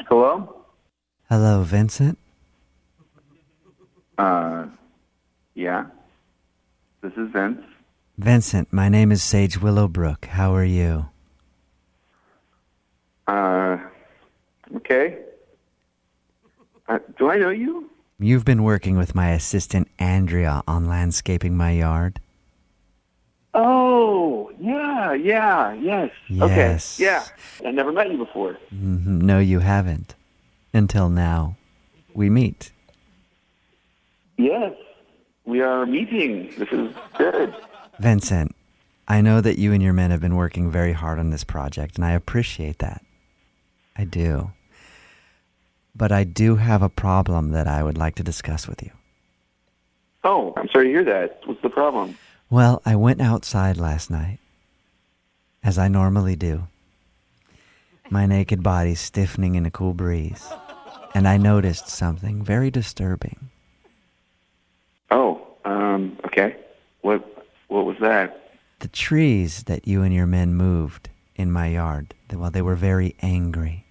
Hello? Hello, Vincent. Yeah. This is Vince. Vincent, my name is Sage Willowbrook. How are you? Okay. Do I know you? You've been working with my assistant Andrea on landscaping my yard. Oh, yes. Yes. Okay, yeah. I never met you before. No, you haven't. Until now. We meet. Yes, we are meeting. This is good. Vincent, I know that you and your men have been working very hard on this project, and I appreciate that. I do. But I do have a problem that I would like to discuss with you. Oh, I'm sorry to hear that. What's the problem? Well, I went outside last night, as I normally do, my naked body stiffening in a cool breeze, and I noticed something very disturbing. Oh, okay. What was that? The trees that you and your men moved in my yard, well, they were very angry.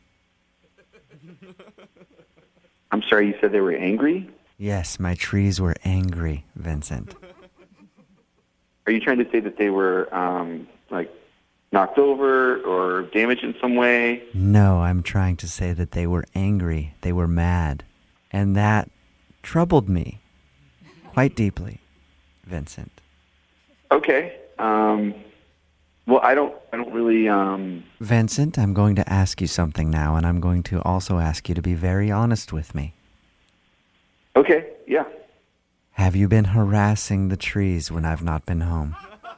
I'm sorry, you said they were angry? Yes, my trees were angry, Vincent. Are you trying to say that they were, knocked over or damaged in some way? No, I'm trying to say that they were angry. They were mad. And that troubled me quite deeply, Vincent. Okay. Well, I don't really, Vincent, I'm going to ask you something now, and I'm going to also ask you to be very honest with me. Okay, yeah. Have you been harassing the trees when I've not been home?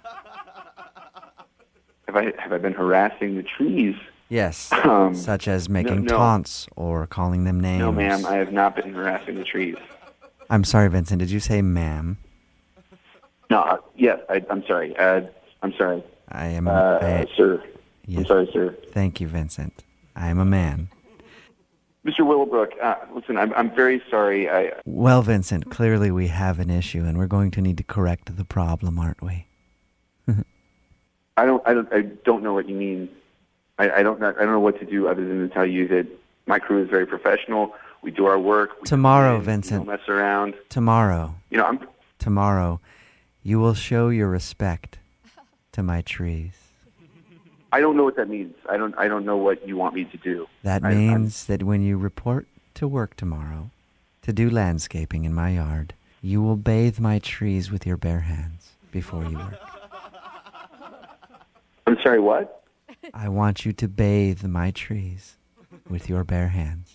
Have I been harassing the trees? Yes, such as making no. taunts or calling them names. No, ma'am, I have not been harassing the trees. I'm sorry, Vincent, did you say ma'am? No, yes, I'm sorry. I'm sorry. I am... sir. Yes. I'm sorry, sir. Thank you, Vincent. I am a man. Mr. Willowbrook, listen, I'm very sorry. Well, Vincent, clearly we have an issue, and we're going to need to correct the problem, aren't we? I don't know what you mean. I don't know what to do other than to tell you that my crew is very professional. We do our work. Tomorrow, Vincent. We don't mess around. Tomorrow. I'm... Tomorrow, you will show your respect to my trees. I don't know what that means. I don't know what you want me to do. That means that when you report to work tomorrow to do landscaping in my yard, you will bathe my trees with your bare hands before you work. I'm sorry, what? I want you to bathe my trees with your bare hands.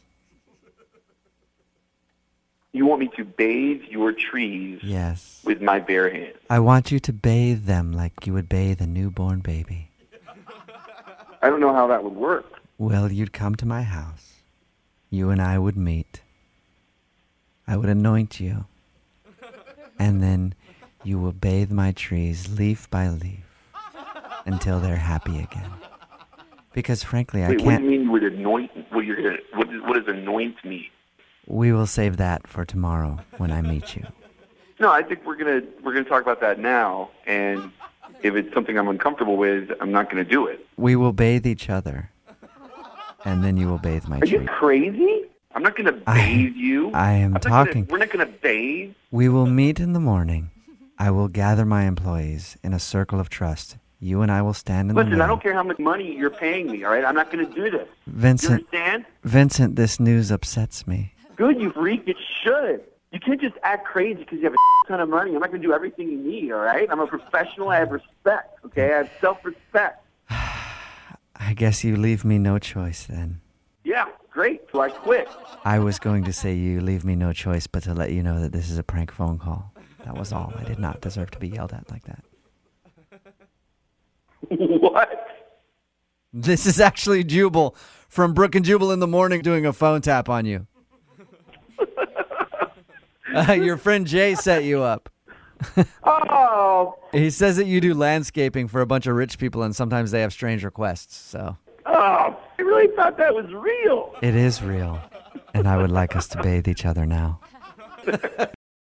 You want me to bathe your trees Yes. with my bare hands? I want you to bathe them like you would bathe a newborn baby. I don't know how that would work. Well, you'd come to my house. You and I would meet. I would anoint you. And then you will bathe my trees leaf by leaf until they're happy again. Because frankly, I can't... What do you mean you would anoint? What does anoint mean? We will save that for tomorrow when I meet you. No, I think we're gonna talk about that now, and if it's something I'm uncomfortable with, I'm not gonna do it. We will bathe each other, and then you will bathe my tree. Are you crazy? I'm not gonna bathe you. I am talking. We're not gonna bathe. We will meet in the morning. I will gather my employees in a circle of trust. You and I will stand in the Listen, middle. I don't care how much money you're paying me, all right? I'm not gonna do this. Vincent, You understand? Vincent, this news upsets me. Good, you freak. It should. You can't just act crazy because you have a ton of money. I'm not going to do everything you need, all right? I'm a professional. I have respect, okay? I have self-respect. I guess you leave me no choice then. Yeah, great. So I quit. I was going to say you leave me no choice but to let you know that this is a prank phone call. That was all. I did not deserve to be yelled at like that. What? This is actually Jubal from Brook and Jubal in the Morning doing a phone tap on you. Your friend Jay set you up. Oh. He says that you do landscaping for a bunch of rich people and sometimes they have strange requests, so. Oh, I really thought that was real. It is real. And I would like us to bathe each other now.